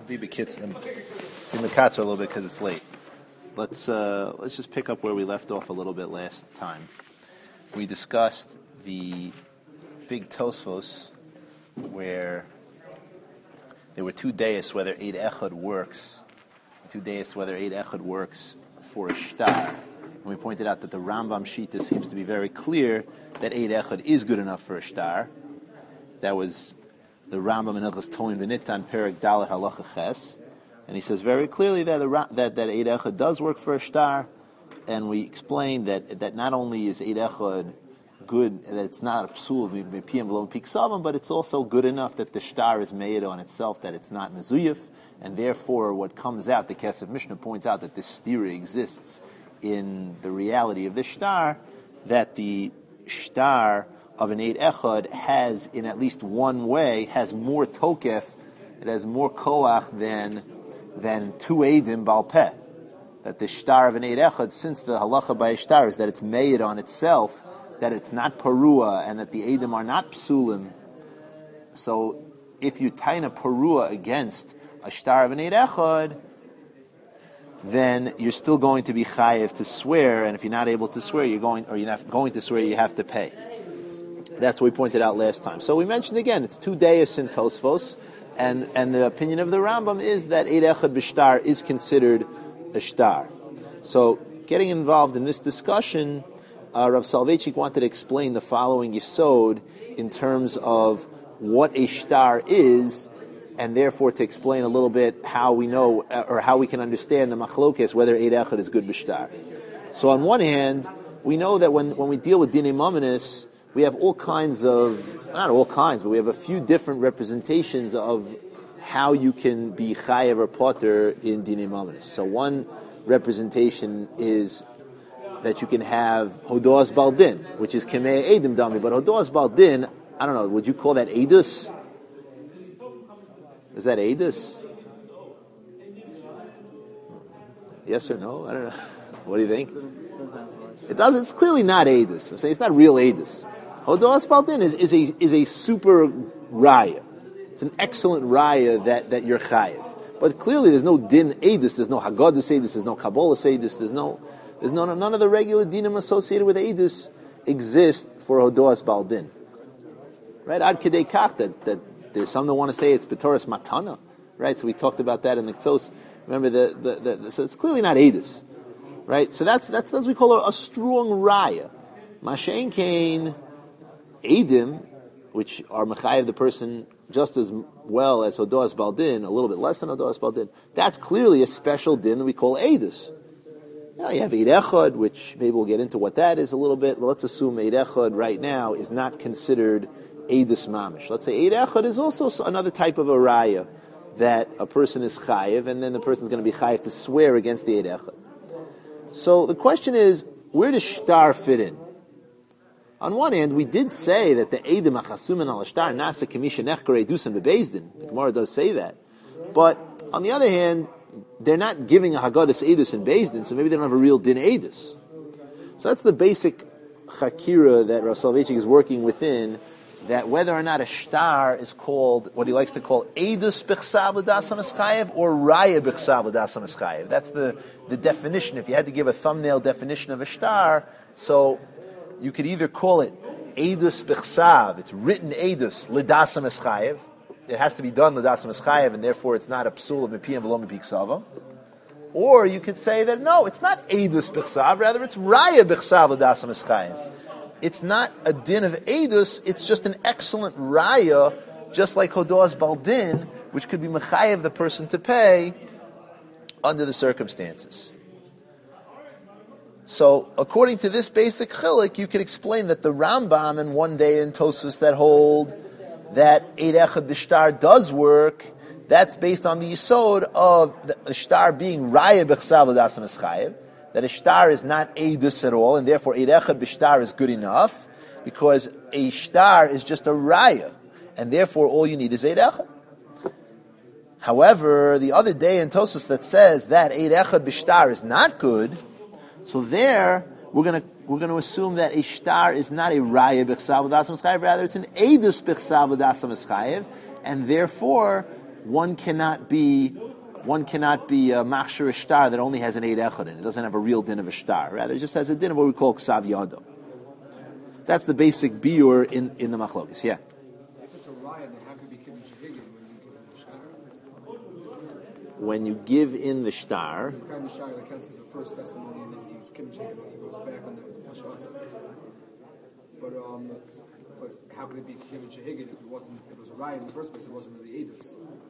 Be bekitz and be mekatzer a little bit because it's late. Let's just pick up where we left off a little bit last time. We discussed the big Tosfos where there were two deis whether Eid Echad works. Two deis whether Eid Echad works for a shtar. And we pointed out that the Rambam Shita seems to be very clear that Eid Echad is good enough for a shtar. That was the Rambam in Hilchos Toim V'Nitan Perek Dalet Halacha Ches, and he says very clearly that Eid Echad does work for a shtar, and we explained that not only is Eid Echad good, that it's not a psul v'piyam v'lo piksavam, but it's also good enough that the shtar is made on itself, that it's not mezuyif, and therefore what comes out, the Kesef Mishnah points out that this stira exists in the reality of the shtar, that the shtar of an Eid Echad has, in at least one way, has more tokef, it has more koach than two Eidim Baal Peh. That the shtar of an Eid Echad, since the halacha by a shtar is that it's made on itself, that it's not parua, and that the Eidim are not psulim, so if you taina parua against a shtar of an Eid Echad, then you're still going to be chayev to swear, and if you're not able to swear, you're not going to swear, you have to pay. That's what we pointed out last time. So we mentioned again, it's two deis in Tosfos, and the opinion of the Rambam is that Eid Echad b'shtar is considered a shtar. So getting involved in this discussion, Rav Soloveitchik wanted to explain the following yesod in terms of what a shtar is, and therefore to explain a little bit how we know, or how we can understand the machlokes, whether Eid Echad is good b'shtar. So on one hand, we know that when we deal with dinei mamanis, we have all kinds of, not all kinds, but we have a few different representations of how you can be chayev or potter in dinei mamanis. So one representation is that you can have hodos baldin, which is kemei edim dami, but hodos baldin, I don't know, would you call that edus? Is that edus? Yes or no? I don't know. What do you think? It does. It's clearly not edus. I'm saying it's not real edus. Hodos baldin is a super raya. It's an excellent raya that you're chayiv. But clearly there's no din edus, there's no haggadah edus, there's no kabbalah edus, there's none of the regular dinim associated with edus exist for hodos baldin. Right? Ad kedei kach that there's some that want to say it's b'toras matana. Right? So we talked about that in the Ktos. Remember so it's clearly not edus. Right? So that's we call a strong raya. Mashen kain Eidim, which are mechayev the person just as well as hodos baldin, a little bit less than hodos baldin, that's clearly a special din that we call edus. Now you have Eid Echad, which maybe we'll get into what that is a little bit, but let's assume Eid Echad right now is not considered edus mamish. Let's say Eid Echad is also another type of a raya that a person is chayev, and then the person is going to be chayev to swear against the Eid Echad. So the question is, where does shtar fit in? On one hand, we did say that the Eidim achasumen al shtar nasa kamisha nechkar edusin bebezdin. The Gemara does say that. But on the other hand, they're not giving a haggadah edus in bezdin, so maybe they don't have a real din edus. So that's the basic chakira that Rav Soloveitchik is working within, that whether or not a shtar is called what he likes to call edus b'chsav l'dasam eschayev or raya b'chsav l'dasam eschayev. That's the definition. If you had to give a thumbnail definition of a shtar, so you could either call it edus b'chsav, it's written edus l'dasam eschayev. It has to be done l'dasam eschayev, and therefore it's not a psul of mipiyam v'lo mipiksavam. Or you could say that no, it's not edus b'chsav, rather it's raya b'chsav l'dasam eschayev. It's not a din of edus, it's just an excellent raya, just like hodos baldin, which could be mechayev the person to pay under the circumstances. So, according to this basic chilik, you could explain that the Rambam and one day in Tosfos that hold that Eid Echad b'shtar does work, that's based on the yisod of the shtar being raya b'chsav l'dasam eschayev, that a shtar is not edus at all, and therefore Eid Echad b'shtar is good enough, because a shtar is just a raya, and therefore all you need is Eid Echad. However, the other day in Tosfos that says that Eid Echad b'shtar is not good, so there we're going to assume that a shtar is not a raya b'chsav l'dasam eschayev, rather it's an edus b'chsav l'dasam eschayev, and therefore one cannot be a machshir shtar that only has an eid echad in it. It doesn't have a real din of a shtar. Rather, it just has a din of what we call ksav yado. That's the basic biur in the machlokes. Yeah. If it's a raya, then how could it be kibbutz shehigin when you give in the shtar? When you give in the shtar. The kind of shtar that counts as the first testimony, and then he's kibbutz shehigin, and he goes back on the hashasa. But how could it be kibbutz shehigin if it was a raya in the first place? It wasn't really edus.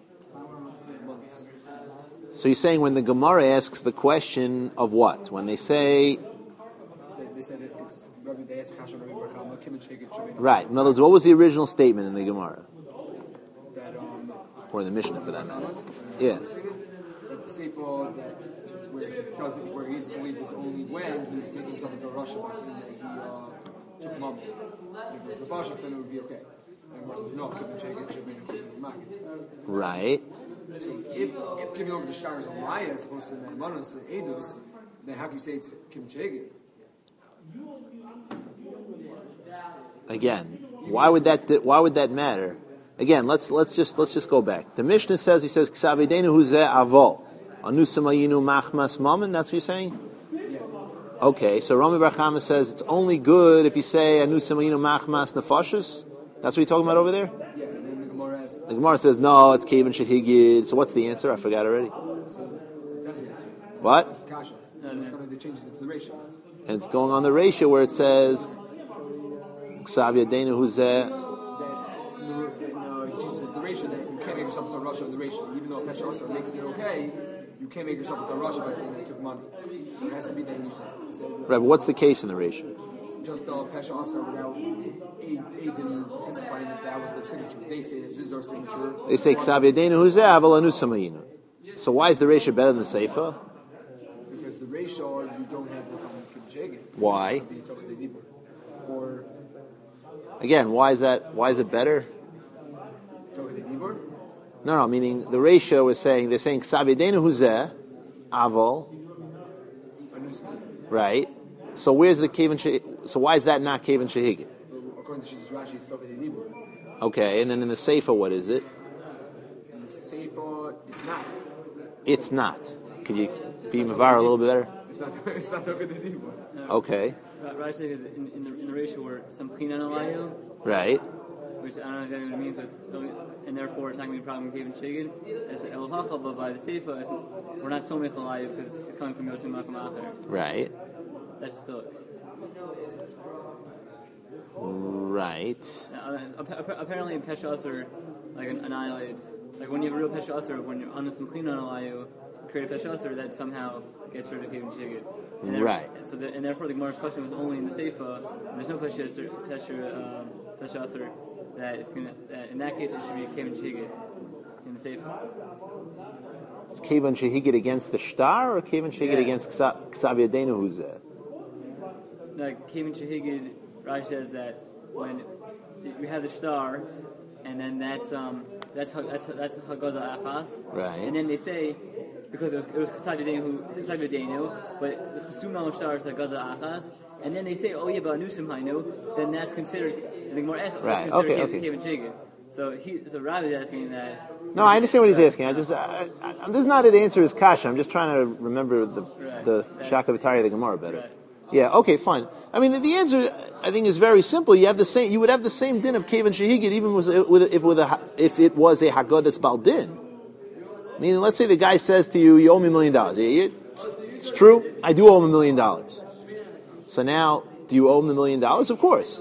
So you're saying when the Gemara asks the question of what? When they say... They said it's... They asked Kasha Rabbi Barchama, kibbutz shehigin should be... Right. In other words, what was the original statement in the Gemara? That... or the Mishnah, for that matter. Yeah. That the Sefer that where he's believed is only when he's making himself into a Russia by saying that he took mum. If it was the fascist, then it would be okay. And Gemara says no, kibbutz shehigin should be in right. So if giving over the shtar is a raya as opposed to the manos and edus, then how can you say it's kibbutz shehigin? Again, why would that matter? Again, let's just go back. The Mishnah says ksav yadenu huzeh avol anusamayinu machmas mammon. That's what you're saying. Yeah. Okay, so Rami Bar Chama says it's only good if you say anusamayinu machmas nefashos. That's what you're talking about over there. Yeah, and then the Gemara asks. The Gemara says no, it's kevin shehigid. So what's the answer? I forgot already. So that's the answer. What? It's kasha. It's something that changes it to the ratio. And it's going on the ratio where it says ksav yadenu huzeh. He changes it to the ratio that you can't make yourself into a Russia in the ratio. Even though Pesha Asa makes it okay, you can't make yourself into a Russia by saying that you took money. So it has to be that you just say... Right, but what's the case in the ratio? Just Pesha Asa without Aiden testifying that was their signature. They say that this is our signature. They say ksav yadenu huzeh aval anusamayinu. So why is the ratio better than the seifa? Because the ratio you don't have the kibbutz shehigin. Why? Or again, why is it better? No, meaning the ratio is saying, they're saying ksav yadenu huzeh aval, right? So where's the kevin shehigin? So why is that not kevin shehigin? According to Shittas Rashi, it's Tovei Dibur. Okay, and then in the seifa, what is it? In the seifa, it's not. It's not. Could you be mavar a little bit better? It's not Tovei Dibur. Okay. Rashi is in the ratio where some chinan alayu. Right. Which I don't know exactly what it means, and therefore it's not going to be a problem with Kevin Shigin. As El Hachal, but by the Seifa, we're not so mechalayu because it's coming from Yosim Makam Acher. Right. That's stuck. Right. Apparently, in Pesha Asur, like annihilates. Like when you have a real Pesha Asur, when you're on some clean alayu, create a Pesha Asur that somehow gets rid of Kevin Shigin. Right. So and therefore, the Gemara's question was only in the Seifa. And there's no Pesha Asur. That it's gonna. In that case, it should be Kevin Shehigid in the Sefer. Is Kevin Shehigid against the shtar or Kevin Shehigid against ksav yadenu huzeh? Like Kevin Shehigid, Rashi says that when we have the shtar, and then that's Haggadah Achas, right? And then they say because it was ksav yadenu, but the Chasum al shtar is Haggadah Achas. And then they say, oh yeah, but Anusim Hainu, then that's considered, the Gemara asks, right. Kevin Shehigid. So Rav is asking that. No, I understand what he's asking. This is not the answer is kasha. I'm just trying to remember the Shakavatari of the Gemara better. Right. Yeah, okay, fine. I mean, the answer, I think, is very simple. You would have the same din of Kevin Shehigid even if it was a Haggadah Baldin. I mean, let's say the guy says to you, you owe me $1 million. It's true, I do owe him $1 million. So now, do you owe him the $1 million? Of course.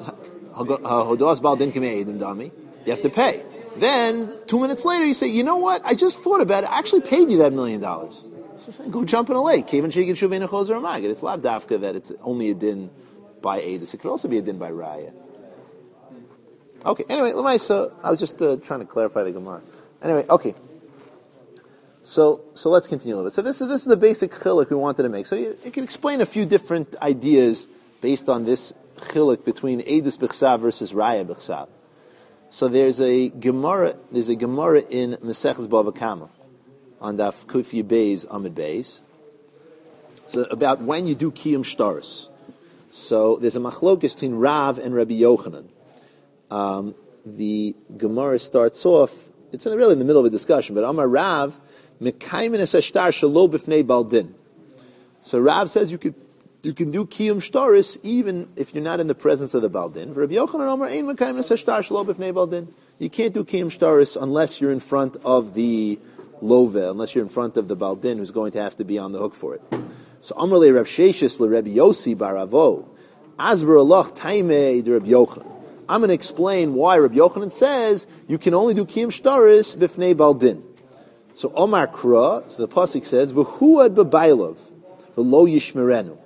You have to pay. Then, 2 minutes later, you say, you know what? I just thought about it. I actually paid you that $1 million. So say, go jump in a lake. It's lav dafka that it's only a din by Eidus. It could also be a din by Raya. Okay, anyway, Lamaisa, I was just trying to clarify the Gemara. Anyway, okay. So let's continue a little bit. So this is the basic chiluk we wanted to make. So you can explain a few different ideas based on this chiluk between Eidus b'chsav versus Raya b'chsav. So there's a Gemara in Maseches Bava Kama on Daf Kufyi Beis Amid Beis. So about when you do Kiyum Shtaris. So there's a machlokes between Rav and Rabbi Yochanan. The Gemara starts off. it's really in the middle of a discussion, but Amar Rav, Mekaymin es ashtar shelo b'fnei baldin. So Rav says you can do kiyum shtaris even if you're not in the presence of the baldin. For Rabbi Yochanan Amar ein Mekaymin es ashtar shelo b'fnei baldin. You can't do kiyum shtaris unless you're in front of the love, unless you're in front of the baldin who's going to have to be on the hook for it. So Amar le Rav Sheshis le Rabbi Yossi baravo, Azbar Allah taimei de Rabbi Yochanan. I'm going to explain why Rabbi Yochanan says you can only do kiyum shtaris b'fnei baldin. So Omar Kra, so the pasuk says, "V'huad b'bailov, v'lo yishmerenu."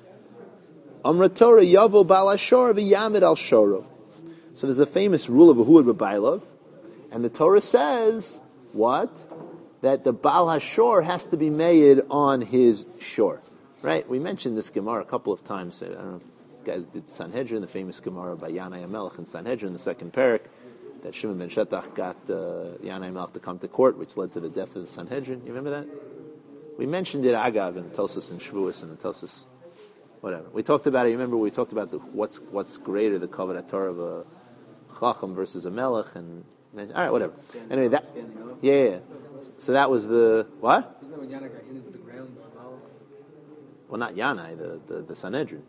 Amra Torah yavo bal ashor v'yamid al shoro. So there's a famous rule of v'huad b'bailov, and the Torah says what? That the bal hashor has to be made on his shore. Right? We mentioned this Gemara a couple of times. I don't know. Guys did Sanhedrin, the famous Gemara by Yanai HaMelech in Sanhedrin, the second parak, that Shimon ben Shetach got Yanai HaMelech to come to court, which led to the death of the Sanhedrin. You remember that? We mentioned it Agav in Tosos and Shavuos and the Tosos, whatever. We talked about it. You remember we talked about what's greater, the Kavod Torah of a Chacham versus a Melech, and all right, whatever. Anyway, that yeah. So that was the what? Isn't that when Yanai got hit into the ground? Well, not Yanai, the Sanhedrin.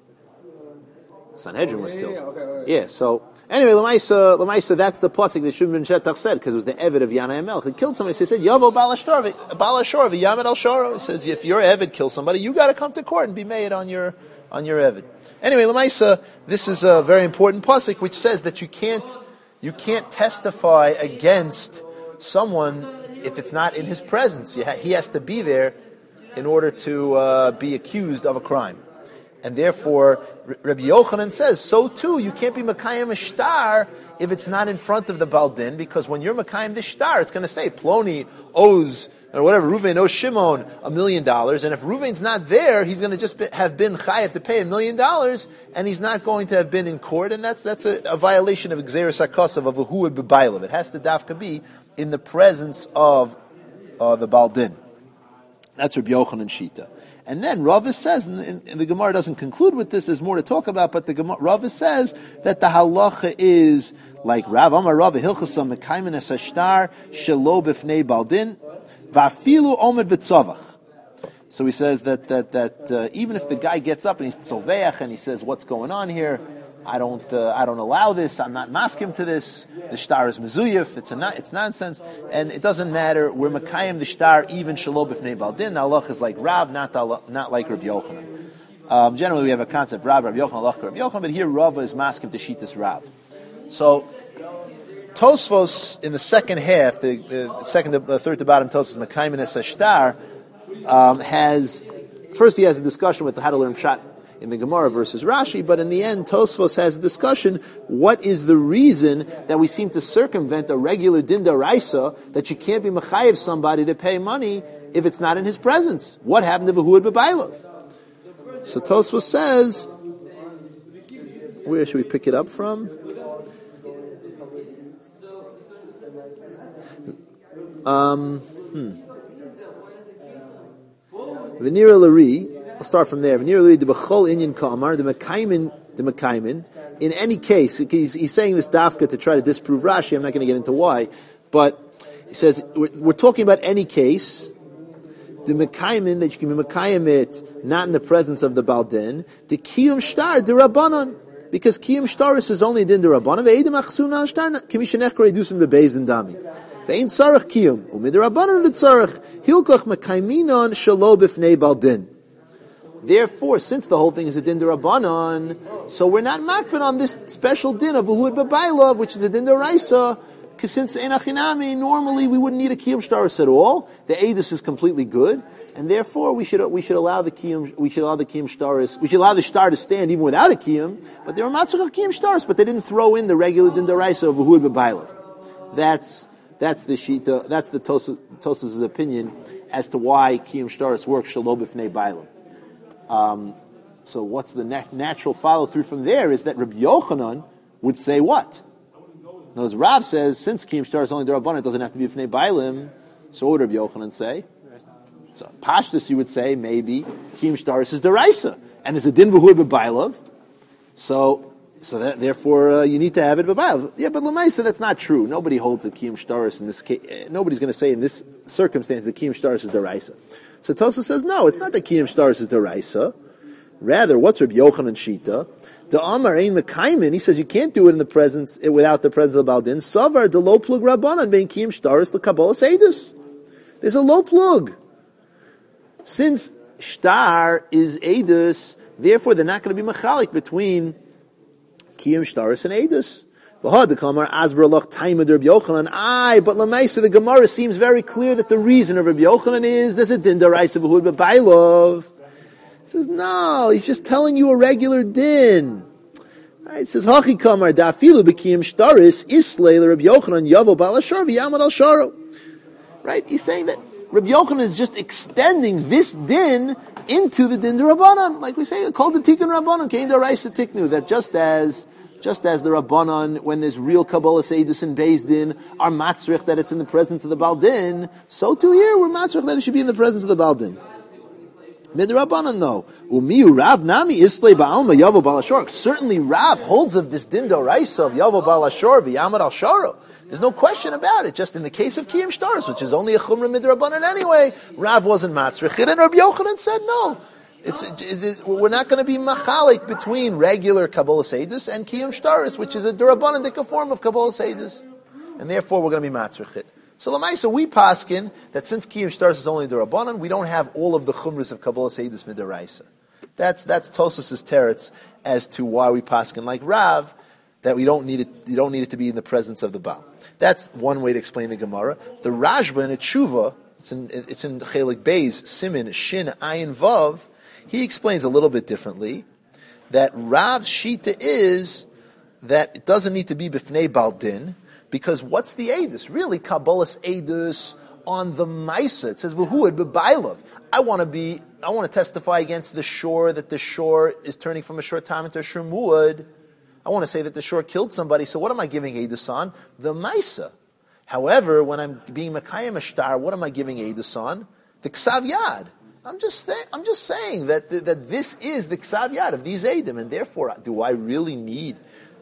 Sanhedrin was killed. Okay. Yeah, so anyway, Lamaisa, that's the pasuk that Shimon ben Shetach said, because it was the Eved of Yanai HaMelech. He killed somebody, so he said, Yavo Balashor v'Yamed al Shoro. He says, if your Eved kills somebody, you got to come to court and be made on your Eved. Anyway, Lamaisa, this is a very important pasuk which says that you can't testify against someone if it's not in his presence. He has to be there in order to be accused of a crime. And therefore, Rabbi Yochanan says, so too, you can't be Makayim a shtar if it's not in front of the Baldin, because when you're Makayim the shtar, it's going to say, Ploni owes, or whatever, Ruvain owes Shimon $1 million, and if Ruvain's not there, he's going to just have been Chayav to pay $1 million, and he's not going to have been in court, and that's a violation of Gzeres HaKosav of V'huad B'bailov. It has to dafka be in the presence of the Baldin. That's Rabbi Yochanan Shita. And then Rava says, and the Gemara doesn't conclude with this, there's more to talk about, but Rava says that the halacha is like Rav Amar Rava Hilchasam Mekaymen es hashtar shelo b'fnei baldin va'afilu omed v'tzavach. So he says that even if the guy gets up and he's tzoveach and he says, what's going on here? I don't allow this. I'm not maskim to this. The shtar is mezuyif. It's nonsense, and it doesn't matter. We're makayim the shtar even shelo b'fnei baldin. The halach is like Rav, not like Rabbi Yochanan. Generally, we have a concept Rabbi Yochanan, halach Rabbi Yochanan, but here Rava is maskim to shitas Rav. So Tosfos in the second half, the third to bottom Tosfos makayim es hashtar he has a discussion with how to learn pshat in the Gemara versus Rashi, but in the end, Tosfos has a discussion, what is the reason that we seem to circumvent a regular din d'oraisa, that you can't be mechayev somebody to pay money if it's not in his presence? What happened to V'huad b'bailov? So Tosfos says, where should we pick it up from? V'nira l'ri, I'll start from there. In any case, he's saying this dafka to try to disprove Rashi. I'm not going to get into why, but he says we're talking about any case. The mekaymin that you can be mekayim it not in the presence of the baldin. The kiyum shtar derabanan, because kiyum shtaris is only din derabanan. Ve'edim achsun shtar kimishenech koredusim bebezdin dami. Ve'ein tzarich kiyum umiderabanan l'tzarich hilkoch mekayminon shelo b'fnei baldin. Therefore, since the whole thing is a din d'Rabbanan, so we're not makpid on this special din of V'huad b'bailov, which is a din d'oraisa, because since enachinami, normally we wouldn't need a kiyum shtaris at all. The edus is completely good, and therefore we should allow the kiyum shtaris. We should allow the shtar to stand even without a kiyum. But there were matzah kiyum shtaris, but they didn't throw in the regular din d'oraisa of V'huad b'bailov. That's the shita. That's the Tosas' opinion as to why kiyum shtaris works shelo b'fnei bailam. So what's the natural follow-through from there is that Rabbi Yochanan would say what? Now, as Rav says, since Kiyum Shtar is only D'Rabbanan, it doesn't have to be B'nei Bailim. So what would Rabbi Yochanan say? So Pashtus, you would say, maybe Kiyum Shtar is D'Raisa, and is a Din V'huad B'Bailov. So So that therefore you need to have it b'bayil. Yeah, but l'maisa that's not true. Nobody holds a kiyum shtaris in this case. Nobody's going to say in this circumstance that kiyum shtaris is deraisa. So Tosa says no, it's not that kiyum shtaris is deraisa. Rather, what's Rabbi Yochanan Shita? The Amar ein mekaymin. He says you can't do it in the presence without the presence of the baldin. Savar the low plug rabbanan being kiyum shtaris the kabbalah seidus. There's a low plug. Since shtar is edus, therefore they're not going to be machalik between kiyum shtaris and edus. But the Lamaisa, the Gemara seems very clear that the reason of Rabbi Yochanan is there's a din daraisa v'hud b'bailov. He says, no, he's just telling you a regular din. Right? It says, Hachi kamar da'afilu b'kiyum shtaris islay Rabbi Yochanan yavo b'alashar v'yamad al sharo. Right? He's saying that Rabbi Yochanan is just extending this din into the din d'Rabbanan. Like we say, called the tikkun Rabbanan, kein daraisa tiknu, that just as the Rabbanan, when there's real Kabbalah Seidus and Beis Din, are matzrich that it's in the presence of the Baldin, so too here we're matzrich that it should be in the presence of the Baldin. Midrabanan though, Umiu Rav Nami Islay Ba'alma Yavo Balashor. Certainly Rav holds of this din d'oraisa of Yavo Balashor v'Yamad al Sharo. There's no question about it. Just in the case of Kiyum Shtaris, which is only a Chumra Midrabanan anyway, Rav wasn't matzrich it, and Rabbi Yochanan said no. We're not going to be machalik between regular Kabbalah Seidus and Kiyum Shtaris, which is a Durabanandika form of Kabbalah Seidus. And therefore we're going to be matzrich it. So Lamaisa, we paskin that since Kiyum Shtaris is only Durabanan, we don't have all of the Chumras of Kabbalah Seidus Midaraisa. That's Tosas's teretz as to why we paskin like Rav, that you don't need it to be in the presence of the Baal. That's one way to explain the Gemara. The Rashba in a Tshuva, it's in Chelik Beis, Simin, Shin, Ayin, Vav, he explains a little bit differently that Rav's shita is that it doesn't need to be b'fnei baldin, because what's the edus? Really, Kabbalah's edus on the Maisa. It says v'huad b'bailov. I want to testify against the shore that the shore is turning from a shor time into a shor muad. I want to say that the shore killed somebody. So what am I giving edus on? The Maisa. However, when I'm being Mekayim Ashtar, what am I giving edus on? The Ksav Yad. I'm just saying that this is the Ksav Yad of these Eidim, and therefore, do I really need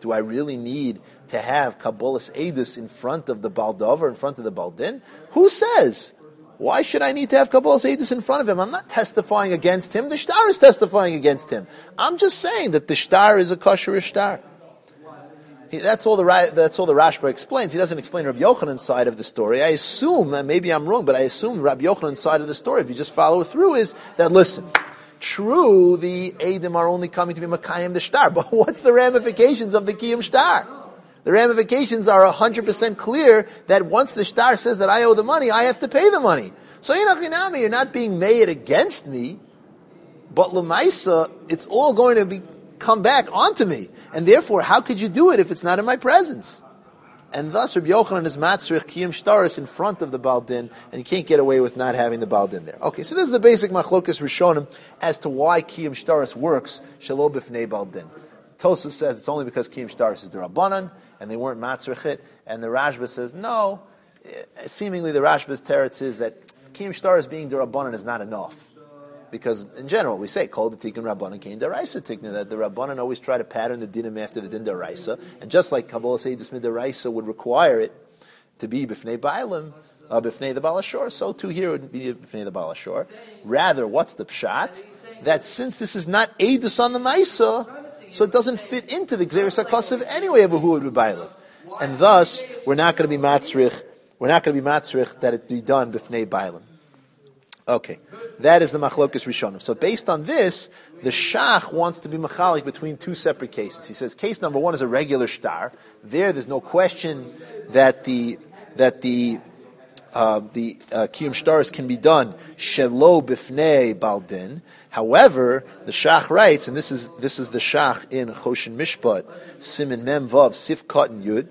to have Kabbalah's Eidus in front of the Baldover, in front of the Baldin? Who says? Why should I need to have Kabbalah's Eidus in front of him? I'm not testifying against him. The Shtar is testifying against him. I'm just saying that the Shtar is a kosher Shtar. That's all the Rashba explains. He doesn't explain Rabbi Yochanan's side of the story. I assume, and maybe I'm wrong, but I assume Rabbi Yochanan's side of the story, if you just follow it through, is that, listen, true, the Eidim are only coming to be Makayim the Shtar, but what's the ramifications of the Kiyum Shtar? The ramifications are 100% clear that once the Shtar says that I owe the money, I have to pay the money. So you're not being made against me, but L'maisa, it's all going to come back onto me. And therefore, how could you do it if it's not in my presence? And thus, Rabbi Yochanan is matzrich Kiyum Shtaris in front of the Baldin, and you can't get away with not having the Baldin there. Okay, so this is the basic machlokas Rishonim as to why Kiyum Shtaris works, Shelo B'fnei Baldin. Tosaf says it's only because Kiyum Shtaris is the Rabbanan, and they weren't matzrich it, and the Rashba says, no, seemingly the Rashba's teretz is that Kiyum Shtaris being the Rabbanan is not enough. Because in general, we say, call the tikkun Rabbanan kein daraisa tikkun, that the Rabbanan always try to pattern the dinim after the din daraisa, and just like Kabbalah Seidus Midaraisa would require it to be b'fnei Bailim, b'fnei the Balashor, so too here it would be b'fnei the Balashor. Rather, what's the pshat? That since this is not Eidus on the Maisa, so it doesn't fit into the Gzeres HaKosav anyway of a Huad b'Bailim. And thus, we're not going to be matzrich that it be done b'fnei Bailim. Okay, that is the machlokas Rishonim. So based on this, the Shach wants to be machalik between two separate cases. He says case number one is a regular shtar. There's no question that the Kiyum Shtaris can be done shelo b'fnei baldin. However, the Shach writes, and this is the Shach in Choshen Mishpat, Simin Mem Vav Sif Katan Yud.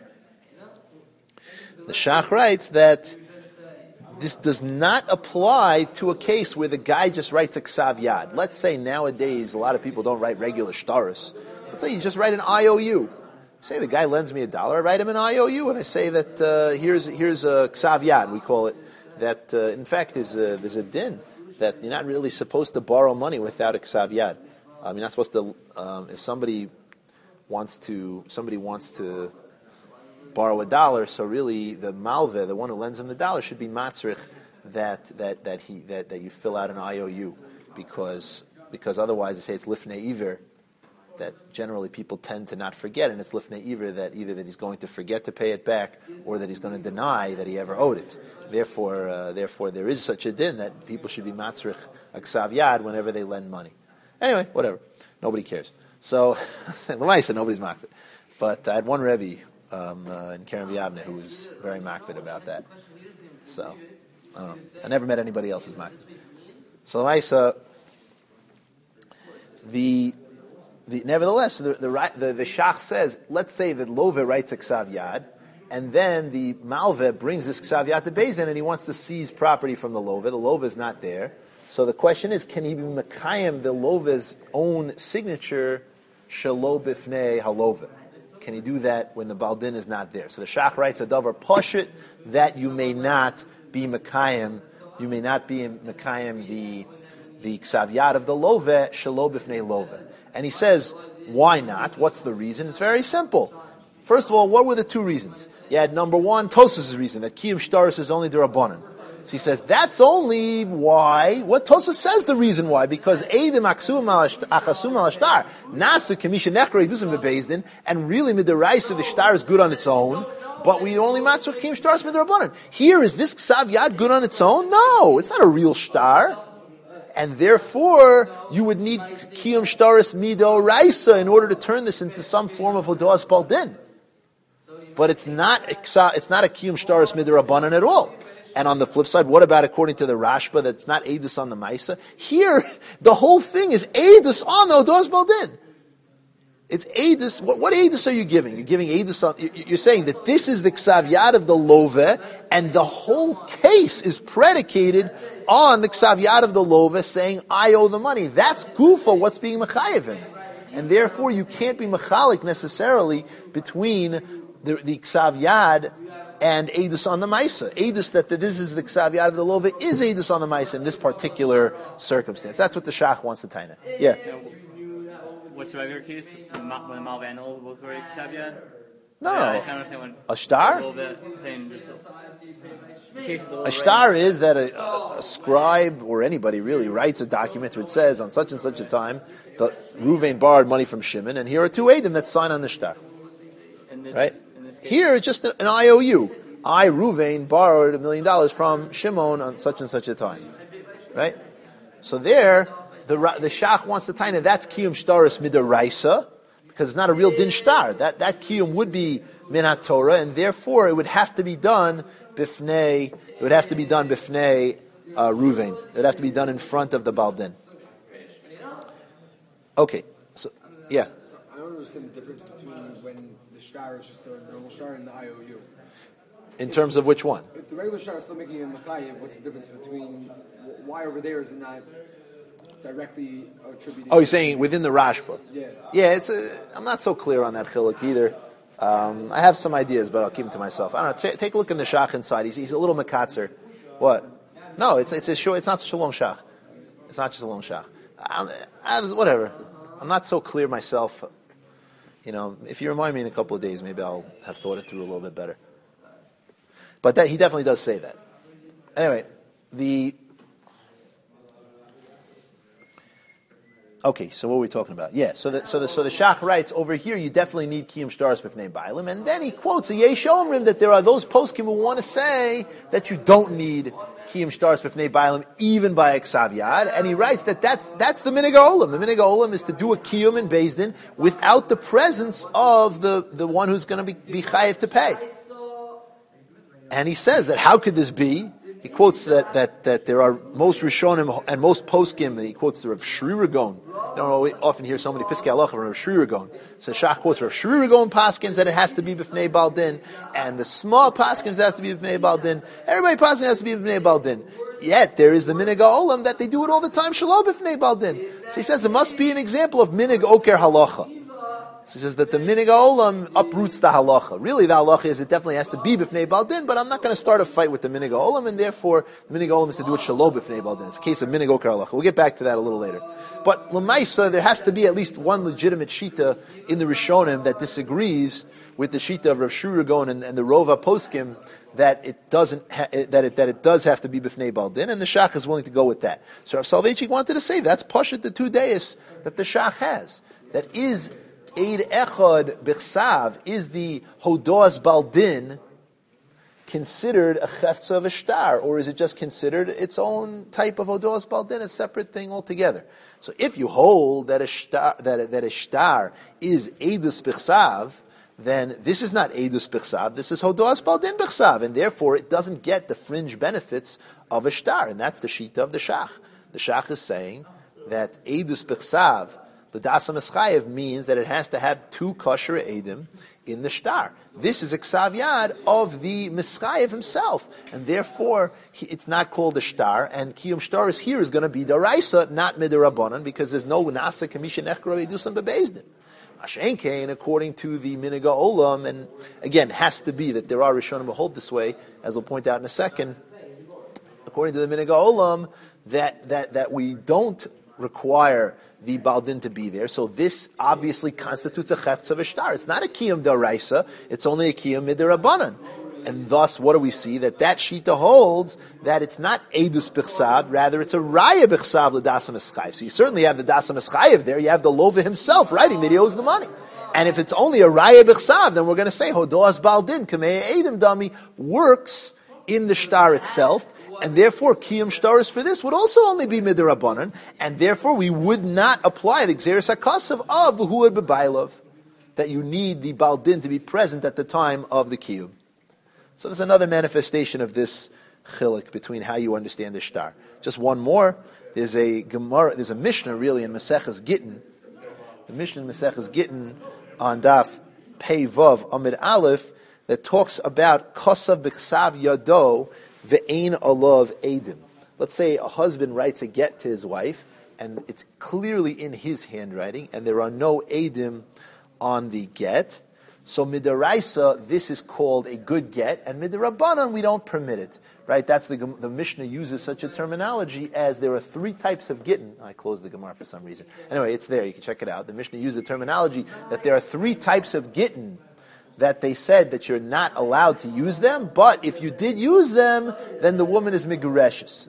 The Shach writes that this does not apply to a case where the guy just writes a ksav yad. Let's say nowadays a lot of people don't write regular shtaris. Let's say you just write an IOU. Say the guy lends me $1, I write him an IOU, and I say that here's a ksav yad, we call it. That in fact there's a din that you're not really supposed to borrow money without a ksav yad. You're not supposed to if somebody somebody wants to borrow $1, so really the malveh, the one who lends him the dollar, should be matzrich that you fill out an IOU, because otherwise they say it's lifnei iver, that generally people tend to not forget, and it's lifnei iver that either that he's going to forget to pay it back or that he's going to deny that he ever owed it. Therefore, there is such a din that people should be matzrich aksav yad whenever they lend money. Anyway, whatever. Nobody cares. So, Lamaisa, nobody's makbid. But I had one Rebbe in Keren V'Yavneh who was very makbid about that. So, I don't know. I never met anybody else who's makbid. So, Lamaisa, nevertheless, the Shach says, let's say that Love writes a Ksav Yad, and then the Malveh brings this Ksav Yad to Beis Din, and he wants to seize property from the Love. The Love is not there. So the question is, can he be Mekayim the Love's own signature, Shalo Bifnei Halove? Can he do that when the Baldin is not there? So the Shach writes a Davar Pashut that you may not be Mekayim, the Ksav Yad of the Love, Shalo Bifnei Love. And he says, why not? What's the reason? It's very simple. First of all, what were the two reasons? You had number one, Tosas' reason, that Kiyum Shtaris is only Durabanan. So he says, that's only why, what Tosas says the reason why, because Eidim Aksum Achasum al Shtar, Nasu Kamisha Nechra Yiduzim Bebeis Din, and really Midaraisa, the Shtar is good on its own, but we only Matzur Kiyum Shtaris Midarabanan. Here, is this Ksav Yad good on its own? No, it's not a real Shtar. And therefore, you would need Kiyum Shtaris Mido Raisa in order to turn this into some form of Hodoas Baldin. But it's not a Kiyum Shtaris Midarabanan at all. And on the flip side, what about according to the Rashba that's not Eidus on the Maisa? Here, the whole thing is Eidus on the Hodoas Baldin. It's Eidus. What Eidus are you giving? You're giving Eidus on. You're saying that this is the Ksav Yad of the Love, and the whole case is predicated on the Ksav Yad of the Love saying, I owe the money. That's Gufa, what's being Mechayevim. And therefore, you can't be Mechalik necessarily between the Ksav Yad and Eidus on the Maisa. Eidus that this is the Ksav Yad of the Love is Eidus on the Maisa in this particular circumstance. That's what the Shach wants to taina. Yeah. What's the regular case? When the Malveh and the Love both were Ksav Yad? No. I just don't understand when a shtar? A shtar is that a scribe or anybody really writes a document which says on such and such a time that Ruvain borrowed money from Shimon, and here are two Eidim that sign on the shtar. Right? Here it's just an IOU. I, Ruvain, borrowed $1 million from Shimon on such and such a time. Right? So there, the Shach wants to tie in, that's Kiyum Shtaris Midaraisa, because it's not a real din shtar. That Kiyum would be Minat Torah, and therefore it would have to be done bifnei, Ruvain. It would have to be done in front of the Baldin. Okay, so, yeah. So I don't understand the difference between when the shtar is just a normal shtar and the IOU. In terms of which one? If the regular shtar is still making a Machayev, what's the difference between why over there is it not directly attributed? Oh, you're saying within the Rashba? Yeah. Yeah, I'm not so clear on that chiluk either. I have some ideas, but I'll keep them to myself. I don't know. Take a look in the Shach inside. He's a little makatzer. What? No, it's not Shalom Shach. It's not just Shalom Shach. Whatever. I'm not so clear myself. If you remind me in a couple of days, maybe I'll have thought it through a little bit better. But he definitely does say that. Anyway, okay, so what were we talking about? Yeah, so the Shach writes, over here you definitely need Kiyum Shtaris B'fnei Bailim, and then he quotes a Yesh Omrim that there are those poskim who want to say that you don't need Kiyum Shtaris B'fnei Bailim even by a Ksav Yad, and he writes that that's the Minig Olam. The Minig Olam is to do a Kiyum in Beis Din without the presence of the one who's going to be chayiv to pay. And he says that how could this be? He quotes that there are most Rishonim and most poskim. He quotes the Rav Shri Ragon. You don't often hear somebody piskei halacha from Rav Shri Ragon. So Shach quotes Rav Shri Ragon paskins that it has to be b'fnei Baldin, and the small paskins has to be b'fnei Baldin. Everybody paskins has to be b'fnei Baldin. Yet there is the minig olam that they do it all the time. Shalom b'fnei Baldin. So he says it must be an example of minig oker halacha. So he says that the minig ha'olam uproots the halacha. Really, the halacha is it definitely has to be b'fnei baldin, but I'm not going to start a fight with the minig ha'olam, and therefore the minig ha'olam is to do it shalom b'fnei baldin. It's a case of minig okar halacha. We'll get back to that a little later. But l'maisa, there has to be at least one legitimate shita in the Rishonim that disagrees with the shita of Rav Shura Gaon and the Rova Poskim that it doesn't that it does have to be b'fnei baldin, and the shach is willing to go with that. So Rav Soloveitchik wanted to say that's pashut the 2 days that the shach has. That is Eid Echad B'chsav, is the Hodos Baldin considered a Chefza of a Shtar, or is it just considered its own type of Hodos Baldin, a separate thing altogether? So if you hold that a Shtar is Eidus B'chsav, then this is not Eidus B'chsav, this is Hodos Baldin B'chsav, and therefore it doesn't get the fringe benefits of a Shtar, and that's the Shita of the Shach. The Shach is saying that Eidus B'chsav, the Dasam Eschayev, means that it has to have 2 kosher edim in the shtar. This is a ksav yad of the Meschayev himself, and therefore it's not called a shtar. And kiyum shtaris here is going to be daraisa, not midirabanan, because there's no nasa kamisha nechra edusam bebezdin. Mashenkein, according to the Minhag Olam, and again has to be that there are Rishonim who hold this way, as we'll point out in a second. According to the Minhag Olam, that we don't require the baldin to be there, so this obviously constitutes a chefetz of a shtar. It's not a kiyum daraisa; it's only a kiyum midirabanan. And thus, what do we see? That shita holds that it's not edus b'chsav, rather it's a raya b'chsav l'dasam eschayev. So you certainly have the dasam eschayev there. You have the lova himself writing that he owes the money. And if it's only a raya b'chsav, then we're going to say hodoas baldin kamei edim dami works in the shtar itself. And therefore, kiyum shtaris for this would also only be midirabanan, and therefore we would not apply the gzeres hakasav of v'huad b'bailov, that you need the baldin to be present at the time of the kiyum. So there's another manifestation of this chilik between how you understand the shtar. Just one more. There's a Gemara, there's a Mishnah really in Maseches Gittin. The Mishnah in Maseches Gittin on Daf Pei Vav Amid Aleph that talks about kosav b'ksav yado ve'ein alav edim. Let's say a husband writes a get to his wife, and it's clearly in his handwriting, and there are no edim on the get. So midaraisa, this is called a good get, and midarabanan, we don't permit it. Right? That's the Mishnah uses such a terminology as there are 3 types of gittin. I closed the Gemara for some reason. Anyway, it's there. You can check it out. The Mishnah uses the terminology that there are 3 types of gittin that they said that you're not allowed to use them, but if you did use them, then the woman is migureshes.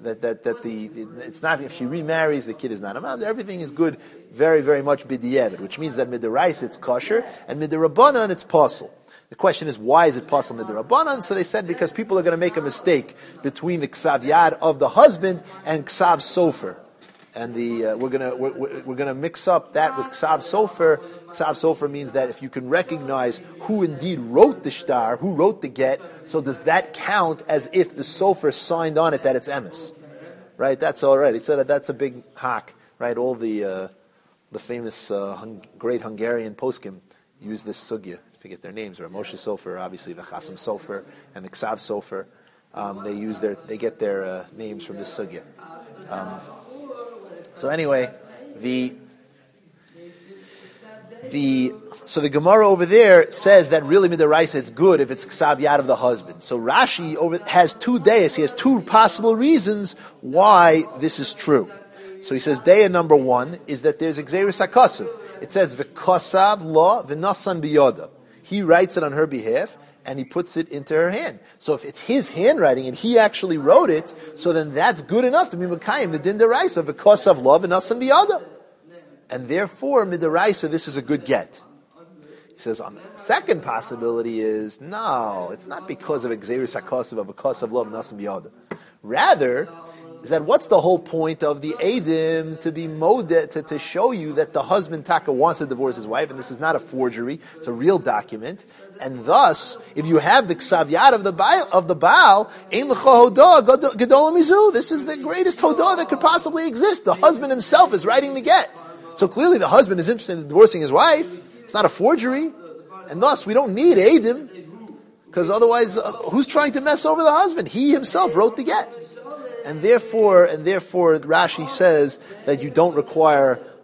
It's not, if she remarries, the kid is not allowed. Everything is good, very, very much b'diavad, which means that midarais it's kosher, and midirabanan it's possible. The question is, why is it possible midirabanan? So they said because people are going to make a mistake between the ksav yad of the husband and ksav sofer. And we're gonna mix up that with ksav sofer. Ksav sofer means that if you can recognize who indeed wrote the shtar, who wrote the get, so does that count as if the sofer signed on it that it's emes? Right? That's all right. He said that's a big hak. Right? All the famous great Hungarian poskim use this sugya. I forget their names. Or Moshe Sofer, obviously the Chasam Sofer and the Ksav Sofer. They get their names from this sugya. So anyway, so the Gemara over there says that really midaraisa it's good if it's ksav yad of the husband. So Rashi has 2 days. He has 2 possible reasons why this is true. So he says daya number 1 is that there's gzeres hakasav. It says v'kosav lo v'nasan biyoda. He writes it on her behalf, and he puts it into her hand. So if it's his handwriting and he actually wrote it, so then that's good enough to be Mekayim, the din deraisa, because of love and nasan biyada. And therefore, midaraisa, this is a good get. He says, on the second possibility is, no, it's not because of Xeris HaKosav, but because of love and nasan biyada. Rather, is that what's the whole point of the Eidim to be modeh, to show you that the husband Taka wants to divorce his wife, and this is not a forgery, it's a real document, and thus, if you have the Ksav Yad of the Baal, Ein L'cha Hodah Gedolah Mizu, this is the greatest Hodah that could possibly exist. The husband himself is writing the get. So clearly the husband is interested in divorcing his wife, it's not a forgery, and thus we don't need Eidim, because otherwise, who's trying to mess over the husband? He himself wrote the get. And therefore, Rashi says that you don't require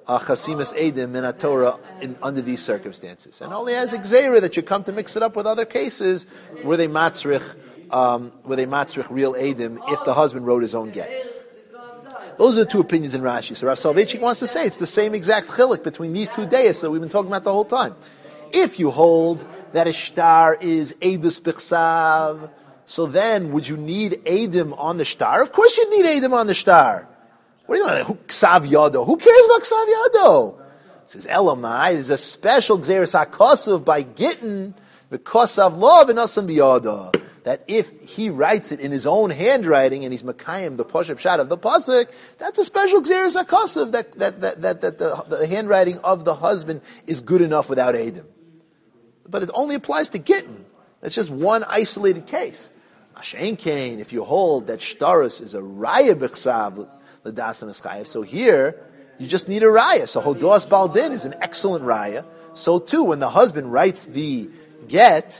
chasimas edim in a Torah under these circumstances, and only as a gzeira that you come to mix it up with other cases where they matzrich real edim if the husband wrote his own get. Those are the two opinions in Rashi. So Rav Soloveitchik wants to say it's the same exact chilik between these two days that we've been talking about the whole time. If you hold that a shtar is edus b'chsav, so then would you need edim on the shtar? Of course you need edim on the shtar. What do you want? Ksav yado. Who cares about ksav yado? It says Elamai. There's a special gzeres hakasuv by gittin the kosav love and asam biyada. That if he writes it in his own handwriting and he's makayim the pashup shot of the pasuk, that's a special gzeres hakasuv that the handwriting of the husband is good enough without edim. But it only applies to gittin. That's just one isolated case. Mashen kain, if you hold that shtarus is a raya b'chsav l'dasam eschayev, so here you just need a raya. So hodos baldin is an excellent raya. So too, when the husband writes the get,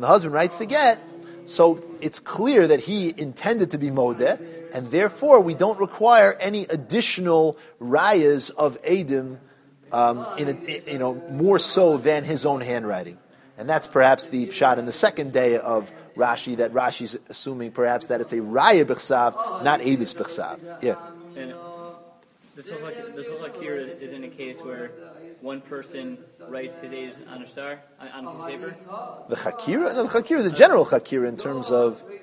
so it's clear that he intended to be modeh, and therefore we don't require any additional rayas of edim, more so than his own handwriting. And that's perhaps the pshat in the second day of Rashi, that Rashi's assuming perhaps that it's a raya b'chsav, not edus b'chsav. Yeah. And this whole hakir is in a case where one person writes his age on a star, on a piece of paper. The hakira? No, the hakira is a general hakira in terms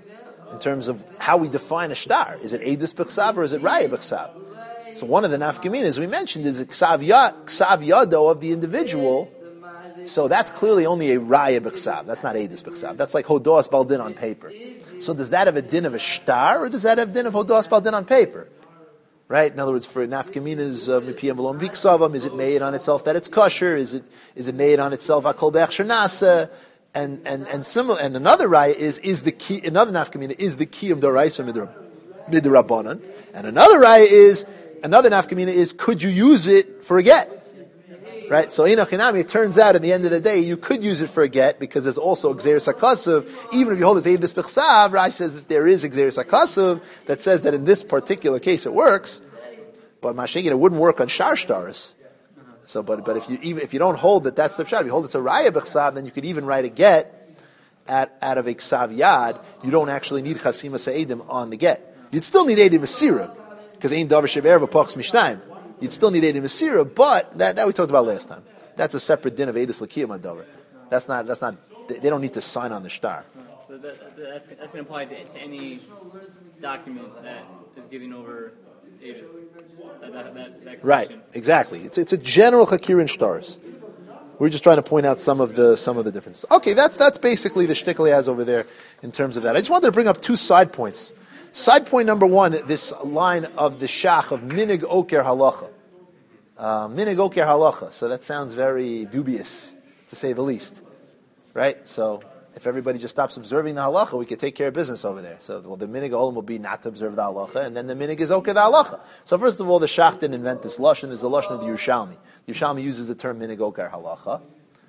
of how we define a star. Is it edus b'chsav or is it raya b'chsav? So one of the nafkaminas we mentioned is a ksav yado of the individual. So that's clearly only a raya b'chsav. That's not edus b'chsav. That's like hodos baldin on paper. So does that have a din of a shtar, or does that have a din of hodos baldin on paper? Right? In other words, for nafkaminas mipiyam v'lom biksavam, is it made on itself that it's kosher? Is it made on itself akol be'achsher nasa? And similar. And another raya is the key. Another nafkamina is the kiyum d'oraisa midrabanan. And another nafkamina is could you use it for a get? Right, so inachinami, it turns out at the end of the day you could use it for a get because there's also gzeres hakasuv. Even if you hold it edus b'chsav, Rashi says that there is a gzeres hakasuv that says that in this particular case it works, but mashikin it wouldn't work on shar shtaris. So, but if you don't hold that that's the pshat, if you hold it's a raya b'chsav, then you could even write a get out of a ksav yad. You don't actually need chasima se'edim on the get. You'd still need edim mesira because ein davar shebe'er v'pachs mishnayim. You'd still need Edim Mesira, but that we talked about last time. That's a separate din of Edus L'Kiyam Adover. That's not. They don't need to sign on the shtar. So that's going to apply to any document that is giving over Edus. That right. Exactly. It's a general Hakir in shtars. We're just trying to point out some of the differences. Okay, that's basically the shtickle he has over there in terms of that. I just wanted to bring up two side points. Side point number one, this line of the shach of minig oker halacha. Minig oker halacha. So that sounds very dubious, to say the least. Right? So if everybody just stops observing the halacha, we could take care of business over there. So the minig olam will be not to observe the halacha, and then the minig is oker the halacha. So first of all, the shach didn't invent this lashon. There's a lashon of the Yerushalmi. The Yerushalmi uses the term minig oker halacha.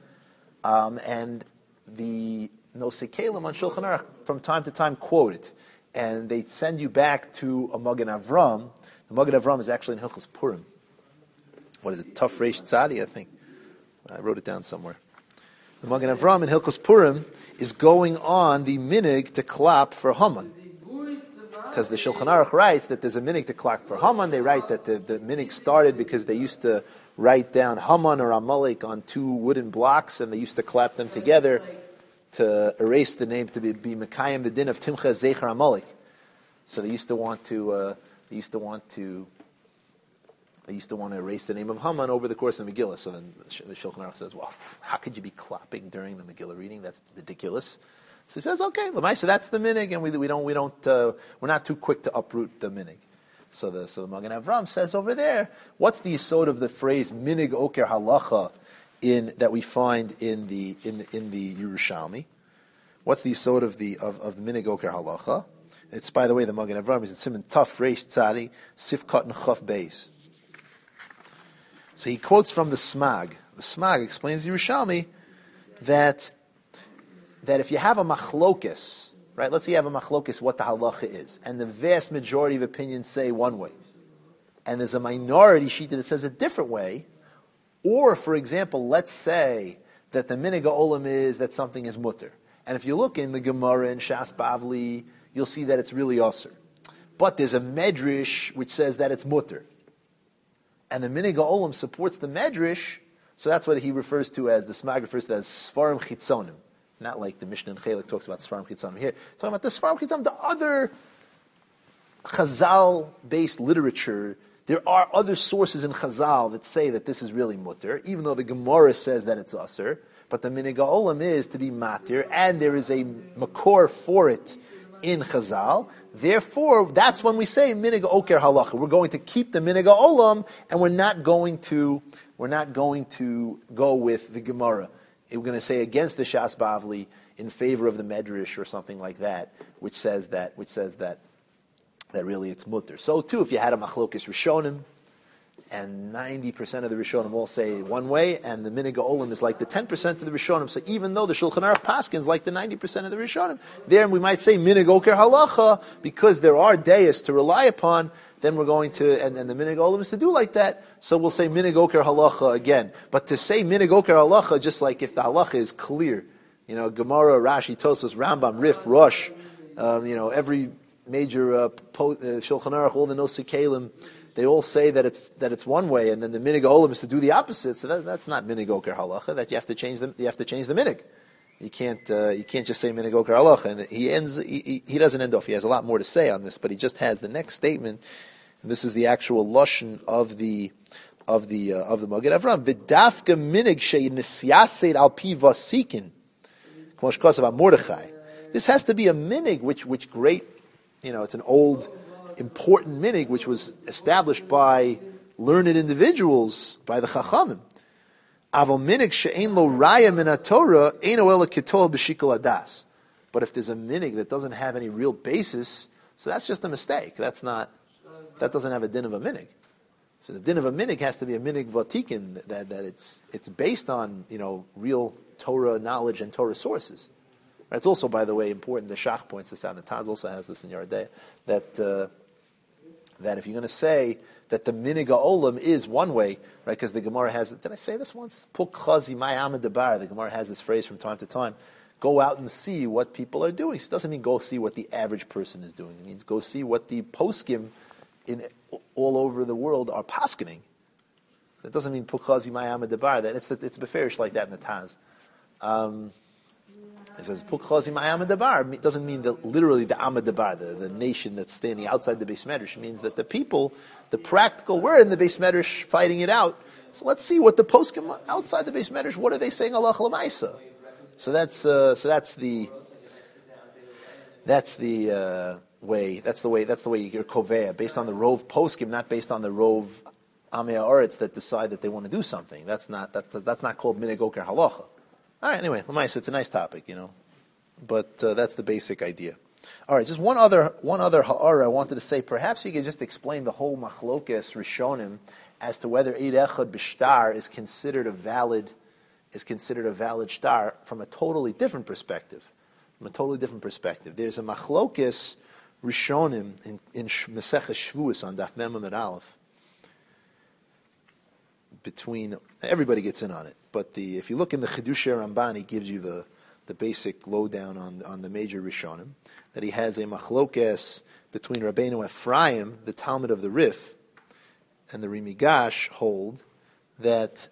And the Nosei Kelim on Shulchan Aruch from time to time quote it. And they send you back to a Magen Avram. The Magen Avram is actually in Hilchos Purim. What is it? Taf Reish Tzadi, I think. I wrote it down somewhere. The Magen Avram in Hilchos Purim is going on the minig to klap for Haman. Because the Shulchan Aruch writes that there's a minig to klap for Haman. They write that the minig started because they used to write down Haman or Amalek on two wooden blocks, and they used to clap them together to erase the name, to be Mekayim the din of Timcha Zecher Amalek. So they used to want to erase the name of Haman over the course of the Megillah. So then the Shulchan Aruch says, well, how could you be clapping during the Megillah reading? That's ridiculous. So he says, okay, Lamaisa, that's the minig, and we're not too quick to uproot the minig. So the Magen Avram says over there, what's the yesod of the phrase minig oker halacha that we find in the Yerushalmi? What's the yesod of the minig oker halacha? It's, by the way, the Magen Avram is in Siman Taf Reish Tzadi Sifkat and Chaf Beis. So he quotes from the Smag. The Smag explains the Yerushalmi that if you have a machlokes, right? Let's say you have a machlokes what the halacha is, and the vast majority of opinions say one way, and there's a minority shita that says a different way, or, for example, let's say that the minig ha'olam is that something is mutter. And if you look in the Gemara in Shas Bavli, you'll see that it's really osir. But there's a medrash which says that it's mutter. And the minig ha'olam supports the medrash, so that's what he refers to as, the Smag refers to as Sfarim Chitzonim. Not like the Mishnah and Chelek talks about Sfarim Chitzonim here. Talking about the Sfarim Chitzonim, the other Chazal-based literature. There are other sources in Chazal that say that this is really mutter, even though the Gemara says that it's asr. But the minig ha'olam is to be matir, and there is a makor for it in Chazal. Therefore, that's when we say minig oker halacha. We're going to keep the minig ha'olam, and we're not going to go with the Gemara. We're going to say against the Shas Bavli in favor of the Medrash or something like that, which says that really it's mutter. So too, if you had a machlokes Rishonim, and 90% of the Rishonim all say one way, and the minig ha'olam is like the 10% of the Rishonim. So even though the Shulchan Aruch paskins like the 90% of the Rishonim, there we might say minig oker halacha, because there are dayas to rely upon, then we're going to, and the minig ha'olam is to do like that, so we'll say minig oker halacha again. But to say minig oker halacha, just like if the halacha is clear, Gemara, Rashi, Tosfos, Rambam, Rif, Rosh, every major Shulchan Aruch, all the Nosei Kelim, they all say that it's one way, and then the minig ha'olam is to do the opposite. So that's not minig oker halacha. That you have to change the minig. You can't just say minig oker halacha. And he doesn't end off. He has a lot more to say on this, but he just has the next statement. And this is the actual lashon of the Magen Avraham. V'dafka minig she'nisyaseid al pi vasikin, k'mo shekasav Mordechai. This has to be a minig which great. It's an old, important minig which was established by learned individuals, by the Chachamim. Aval minig she'ein lo raya min haTorah eino ela kitol b'shikol hadas. But if there's a minig that doesn't have any real basis, so that's just a mistake. That doesn't have a din of a minig. So the din of a minig has to be a minig vatikin, that it's based on real Torah knowledge and Torah sources. It's also, by the way, important. The Shach points this out. The Taz also has this in Yardei, that if you're going to say that the minig ha'olam is one way, right? Because the Gemara has. Did I say this once? Puk chazi may amid debar. The Gemara has this phrase from time to time. Go out and see what people are doing. So it doesn't mean go see what the average person is doing. It means go see what the poskim in all over the world are paskening. That doesn't mean puk chazi may amid debar. That it's beferish like that in the Taz. It says Puk Chazi Ma'amad Dabar. It doesn't mean that literally the Amad Dabar, the nation that's standing outside the Beis Medrash. It means that the people, the practical, we're in the Beis Medrash fighting it out. So let's see what the poskim outside the Beis Medrash. What are they saying? Allah L'maisa. So that's the way. That's the way you're kovea, based on the rov poskim, not based on the rov Amei Haaretz that decide that they want to do something. That's not called minig oker halacha. All right, anyway, L'maisa, it's a nice topic, but that's the basic idea. All right, just one other ha'ara I wanted to say. Perhaps you could just explain the whole machlokes rishonim as to whether eid echad b'shtar is considered a valid shtar from a totally different perspective. There's a machlokes rishonim in Maseches Shvuos on Daf Mem Amud Aleph. Between everybody gets in on it, but if you look in the Chidushei Ramban, he gives you the basic lowdown on the major Rishonim, that he has a machlokes between Rabbeinu Ephraim, the Talmud of the Rif, and the Rimigash hold that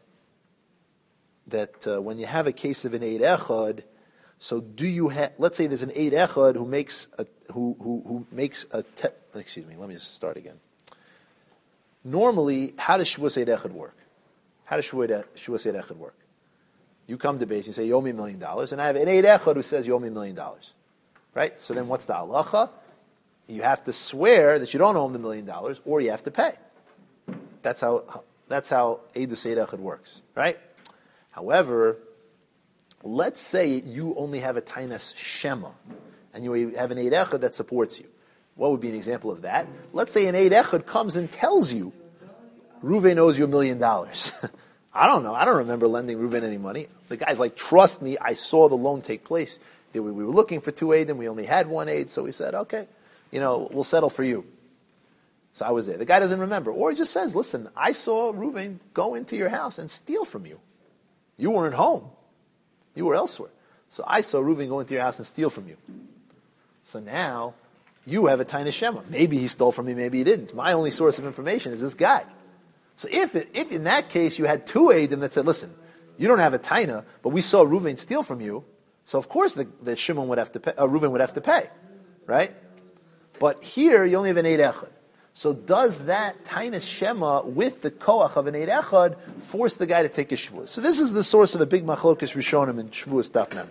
when you have a case of an eid echad, so do you have? Let's say there's an eid echad who makes a. Excuse me. Let me just start again. Normally, how does Shavuos eid echad work? How does Shavuos eid echad work? You come to base and you say, Yomi $1 million, and I have an eid echad who says, Yomi $1 million. Right? So then what's the halacha? You have to swear that you don't owe him the $1 million, or you have to pay. That's how Eidus eid echad works. Right? However, let's say you only have a tainas shema, and you have an eid echad that supports you. What would be an example of that? Let's say an eid echad comes and tells you, Reuven owes you $1 million. I don't know. I don't remember lending Reuven any money. The guy's like, trust me, I saw the loan take place. We were looking for 2 aid and we only had 1 aid, so we said, okay, we'll settle for you. So I was there. The guy doesn't remember. Or he just says, listen, I saw Reuven go into your house and steal from you. You weren't home. You were elsewhere. So I saw Reuven go into your house and steal from you. So now you have a Taina Shema. Maybe he stole from me, maybe he didn't. My only source of information is this guy. So if in that case you had two Eidim that said, listen, you don't have a Taina, but we saw Reuven steal from you, so of course the Shimon would have to pay, Reuven would have to pay, right? But here you only have an Eid Echad. So does that Taina Shema with the Koach of an Eid Echad force the guy to take a Shavuos? So this is the source of the big Machlokes Rishonim in Shavuos Daf Mem.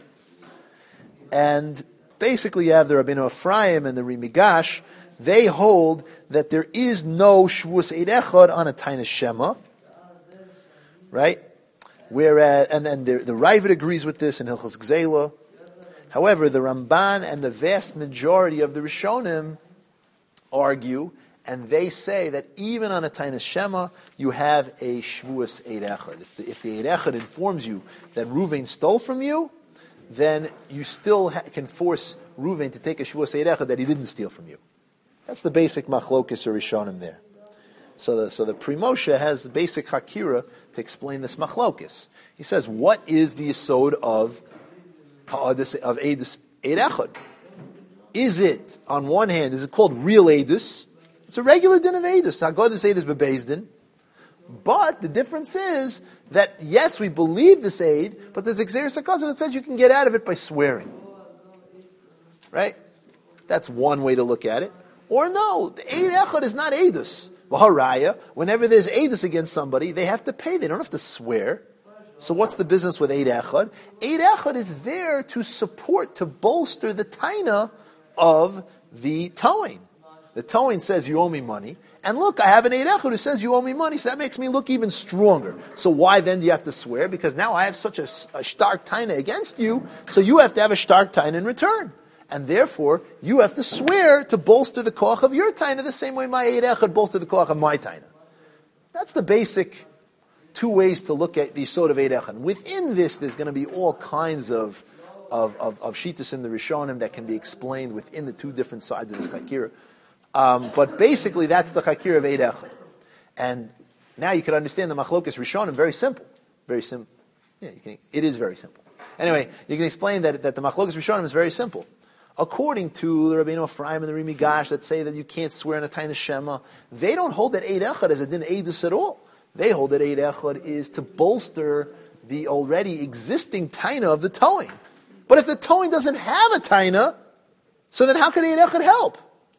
And basically you have the Rabbeinu Ephraim and the Rimigash. They hold that there is no Shavuos Eid Echad on a Taina Shema, right? Whereas, and then the Ravid agrees with this in Hilchos Gzeila. However, the Ramban and the vast majority of the Rishonim argue, and they say that even on a Taina Shema, you have a Shavuos Eid Echad. If the Eid Echad informs you that Reuven stole from you, then you still can force Reuven to take a Shavuos Eid Echad that he didn't steal from you. That's the basic Machlokes or Rishonim there. So the Pri Moshe has the basic Hakira to explain this Machlokes. He says, what is the yesod of Eidus Eid Echad? Is it, on one hand, is it called real Eidus? It's a regular din of Eidus. Haggadah Eidus bebeis din. But the difference is that, yes, we believe this aid, but there's Exeris HaKazah that says you can get out of it by swearing. Right? That's one way to look at it. Or no, the Eid Echad is not Eidus. V'haraya, whenever there's Eidus against somebody, they have to pay. They don't have to swear. So what's the business with Eid Echad? Eid Echad is there to support, to bolster the taina of the towing. The towing says you owe me money. And look, I have an Eid Echad who says you owe me money, so that makes me look even stronger. So why then do you have to swear? Because now I have such a stark taina against you, so you have to have a stark taina in return. And therefore, you have to swear to bolster the koach of your taina the same way my Eid Echad bolstered the koach of my taina. That's the basic two ways to look at the yesod of Eid Echad. Within this, there's going to be all kinds of shittas in the Rishonim that can be explained within the two different sides of this chakira. But basically, that's the chakira of Eid Echad. And now you can understand the Machlokes Rishonim very simple. Very simple. Yeah, it is very simple. Anyway, you can explain that the Machlokes Rishonim is very simple. According to the Rabbeinu Ephraim and the Rimigash that say that you can't swear in a Taina Shema, they don't hold that Eid Echad as a din Eidus at all. They hold that Eid Echad is to bolster the already existing Taina of the towing. But if the towing doesn't have a Taina, so then how can Eid Echad help?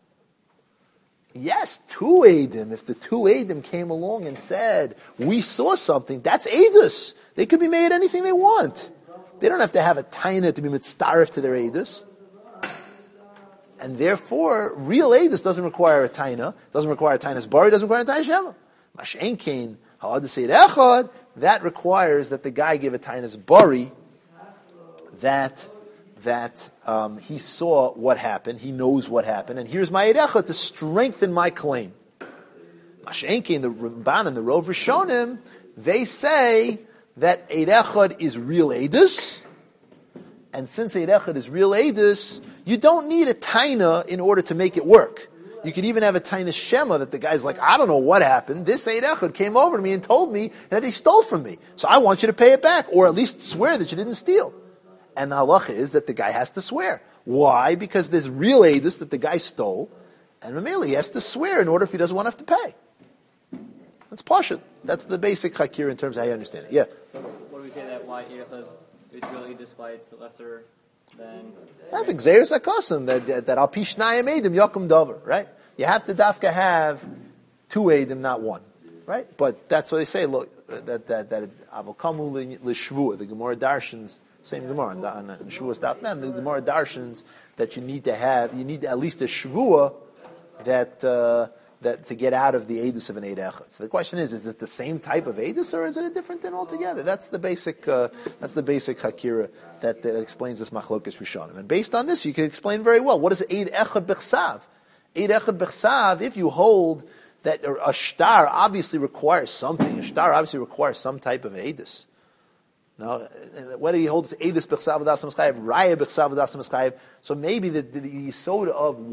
Yes, two Eidim. If the two Eidim came along and said, we saw something, that's Eidus. They could be made anything they want. They don't have to have a Taina to be mitzaref to their Eidus. And therefore, real Eidus doesn't require a Taina, doesn't require a Taina's Bari, doesn't require a Taina Shema. Mash'en Kain, Ha'adus Eid Echad, that requires that the guy give a Taina's Bari, that he saw what happened, he knows what happened, and here's my Eid Echad to strengthen my claim. Mash'en Kain, the Ramban and the Rov Rishonim, they say that Eid Echad is real Eidus, and since Eid Echad is real Eidus, you don't need a taina in order to make it work. You could even have a taina shema that the guy's like, I don't know what happened. This Eid Echad came over to me and told me that he stole from me. So I want you to pay it back, or at least swear that you didn't steal. And the halacha is that the guy has to swear. Why? Because there's real Eidus that the guy stole, and Mameli has to swear in order if he doesn't want to have to pay. That's Pashut. That's the basic chakir in terms of how you understand it. Yeah? So what do we say that why Eid Echad is really just why it's lesser than... That's Exeris HaKasim, that al pi shnayim eidim yakum davar, right? You have to dafka have two eidim, not one, right? But that's what they say, look, that avokamu l'shvua, the Gemara Darshans, same Gemara, in Shavuos Daf Mem, the Gemara Darshans, that you need at least a shvua that to get out of the Eidus of an Eid Echad. So the question is it the same type of Eidus, or is it a different thing altogether? That's the basic Hakira that explains this Machlokes Rishonim. And based on this, you can explain very well, what is Eid Echad B'chsav? Eid Echad B'chsav, if you hold that a shtar obviously requires something, a shtar obviously requires some type of Eidus. Now, whether you hold this Eidus B'chsav V'dasam Eschayev, Raya B'chsav V'dasam Eschayev, so maybe the yesod of what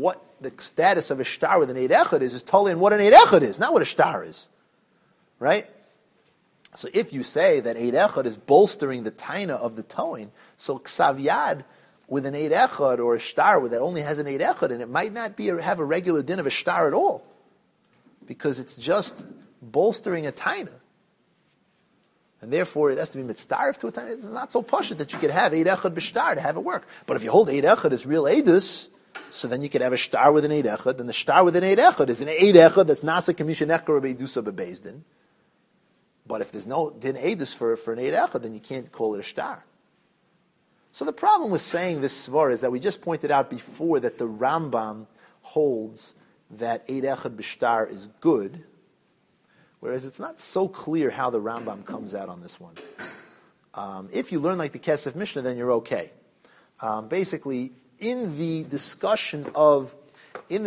the status of a shtar with an Eid Echad is totally in what an Eid Echad is, not what a shtar is. Right? So if you say that Eid Echad is bolstering the taina of the towing, so Ksav Yad with an Eid Echad or a shtar that only has an Eid Echad, and it might not have a regular din of a shtar at all, because it's just bolstering a taina. And therefore, it has to be mitzdarif to a taina. It's not so pashut that you could have Eid Echad b'shtar to have it work. But if you hold Eid Echad as real Eidus, so then you could have a shtar with an Eid Echad, and the shtar with an Eid Echad is an Eid Echad that's nasa kamisha nechkar b'eidusa b'bezdin. But if there's no din Eidus for an Eid Echad, then you can't call it a shtar. So the problem with saying this svar is that we just pointed out before that the Rambam holds that Eid Echad b'shtar is good, whereas it's not so clear how the Rambam comes out on this one. If you learn like the Kesef Mishnah, then you're okay. Basically, in the discussion of Eid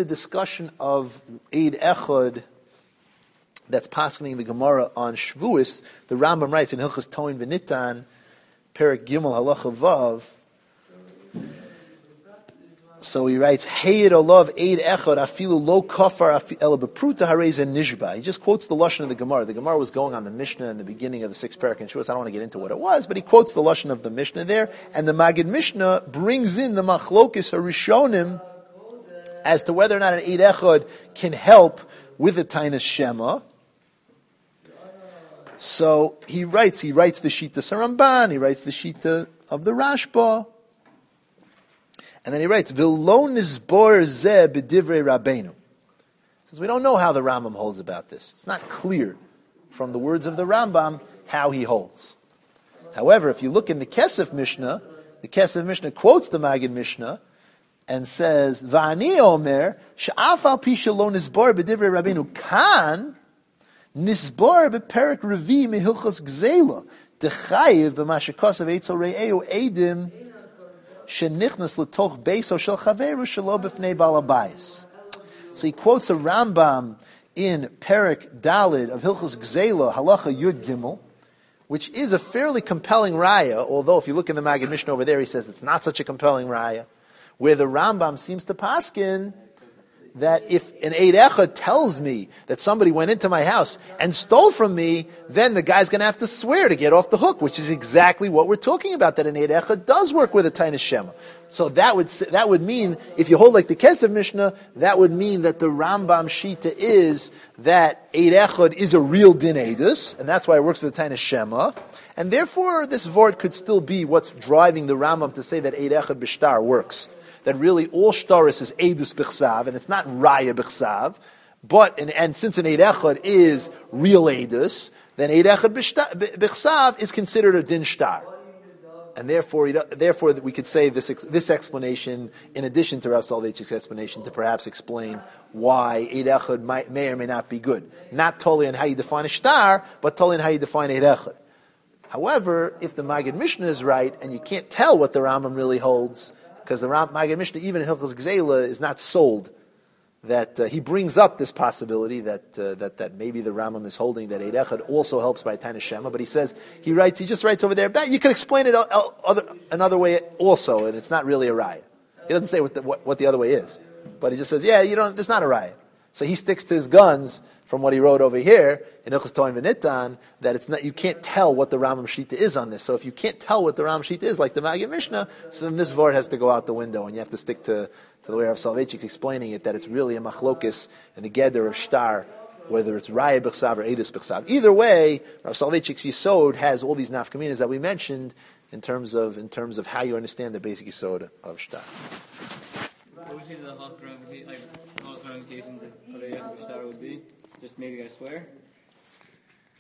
Echad that's paskening the Gemara on Shavuos, the Rambam writes in Hilchos Toin V'Nitan, Perek Gimel Halacha Vav. So he writes, Heyed olav Eid Echad afilu lo kafar ela bepruta harei nishba. He just quotes the lashon of the Gemara. The Gemara was going on the Mishnah in the beginning of the 6th parak in Shavuos. I don't want to get into what it was, but he quotes the lashon of the Mishnah there, and the Magid Mishnah brings in the machlokis harishonim as to whether or not an Eid Echad can help with the Tainas Shema. So he writes the Shita Saramban, he writes the Shita of the Rashba, and then he writes, V'lo nizbor zeh b'divrei Rabbeinu. Says we don't know how the Rambam holds about this. It's not clear from the words of the Rambam how he holds. However, if you look in the Kesef Mishnah quotes the Magid Mishnah and says, V'ani omer, she'af al pi shelo nizbor b'divrei Rabbeinu kan, Nisbar beperek revi mehilchos gzela dechayiv b'mashikosav eitzel re'eu edim shenichnas letoch beiso shel chaveru shelo b'fnei balabayis. So he quotes a Rambam in Perek Dalid of Hilchos Gzela Halacha Yud Gimel, which is a fairly compelling raya. Although if you look in the Magid Mishnah over there, he says it's not such a compelling raya. Where the Rambam seems to paskin that if an Eid Echad tells me that somebody went into my house and stole from me, then the guy's going to have to swear to get off the hook, which is exactly what we're talking about, that an Eid Echad does work with a Tainas Shema. So that would mean, if you hold like the Kesef Mishnah, that would mean that the Rambam Shita is that Eid Echad is a real din Eidus, and that's why it works with the Tainas Shema, and therefore this Vort could still be what's driving the Rambam to say that Eid Echad B'shtar works. That really all shtaris is Eidus B'chsav, and it's not Raya B'chsav, but, and since an Eid Echad is real Eidus, then Eid Echad B'chsav is considered a din shtar. And therefore we could say this explanation, in addition to Rav Soloveitchik's explanation, to perhaps explain why Eid Echad may or may not be good. Not totally on how you define a shtar, but totally on how you define Eid Echad. However, if the Magid Mishnah is right, and you can't tell what the Rambam really holds, because the Magid Mishnah, even in Hilchos Gzela, is not sold, that he brings up this possibility that maybe the Rambam is holding that Eid Echad also helps by Tainas Shema, but he just writes over there, you can explain it another way also, and it's not really a raya. He doesn't say what the other way is, but he just says, it's not a raya. So he sticks to his guns from what he wrote over here in Hilchos Toin V'Nitan, that it's not, you can't tell what the Rambam Shita is on this. So if you can't tell what the Rambam Shita is, like the Magid Mishnah, so then this Vort has to go out the window, and you have to stick to the way Rav Soloveitchik explaining it, that it's really a machlokis and the geder of shtar, whether it's Raya B'chsav or Eidus B'chsav. Either way, Rav Soloveitchik's Yisod has all these nafkaminas that we mentioned in terms of how you understand the basic Yisod of shtar. What would you say the halach ramifications of Eid Echad B'shtar would be? Just maybe I swear?